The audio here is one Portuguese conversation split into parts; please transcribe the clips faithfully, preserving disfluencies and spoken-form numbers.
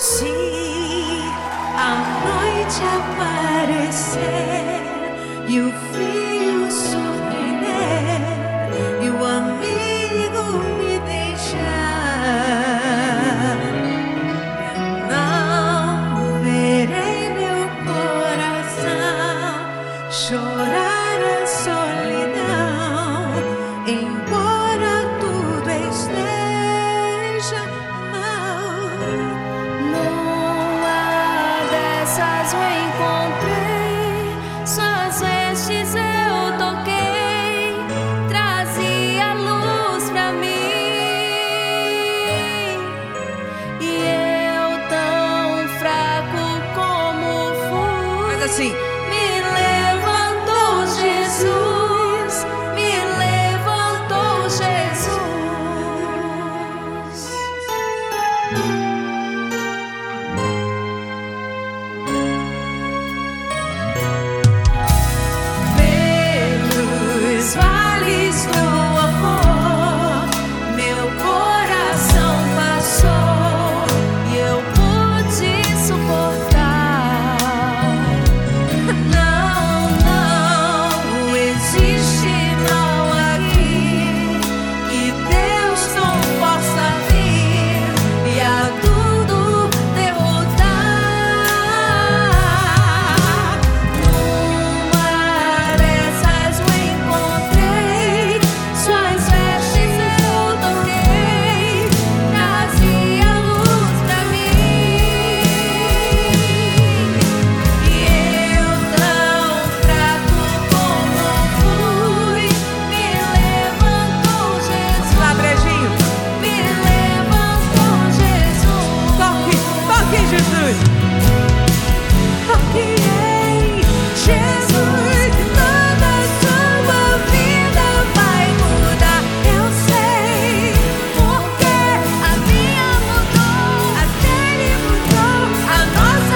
Se a noite aparecer e o frio surpreender e o amigo me deixar, não verei meu coração chorar a solidão, embora tudo esteja mal. Numa dessas eu encontrei, suas vestes eu toquei, trazia luz pra mim. E eu tão fraco como fui, Mas assim, me levantou Jesus, me levantou Jesus. pelos vales do amor, meu coração passou e eu pude suportar. Não, não existe mal aqui que Deus não possa vir e a tudo derrotar. Numa dessas eu encontrei, suas vestes eu toquei, trazia luz pra mim. E eu tão fraco como fui, me levantou Jesus. Lá, Brejinho, me levantou Jesus. Toque, toque em Jesus. Toque em Jesus, toda a sua vida vai mudar. Eu sei, porque a minha mudou, a dele mudou, a nossa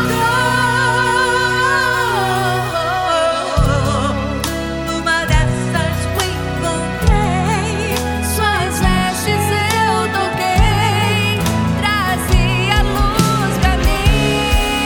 mudou. Numa dessas eu encontrei, suas vestes eu toquei, trazia luz pra mim.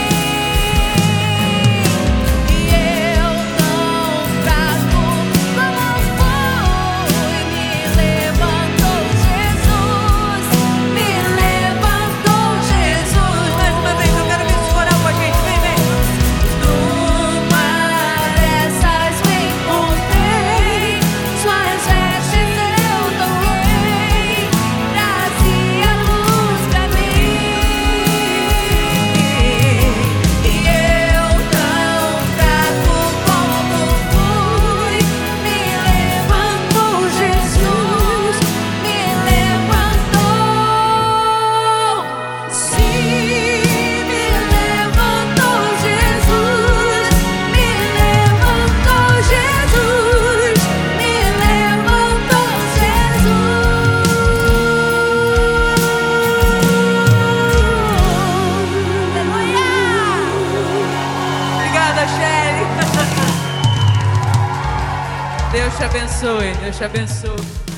E eu tão fraco como fui, me levantou Jesus, me levantou Jesus. Mais uma vez, eu quero ver esse coral com a gente, vem, vem. Numa dessas eu encontrei, suas vestes eu toquei, trazia luz pra mim. E eu tão fraco como fui, me levantou Jesus, me levantou. Se me levantou Jesus, me levantou Jesus, me levantou Jesus. Obrigada, Shelly. Deus te abençoe, Deus te abençoe.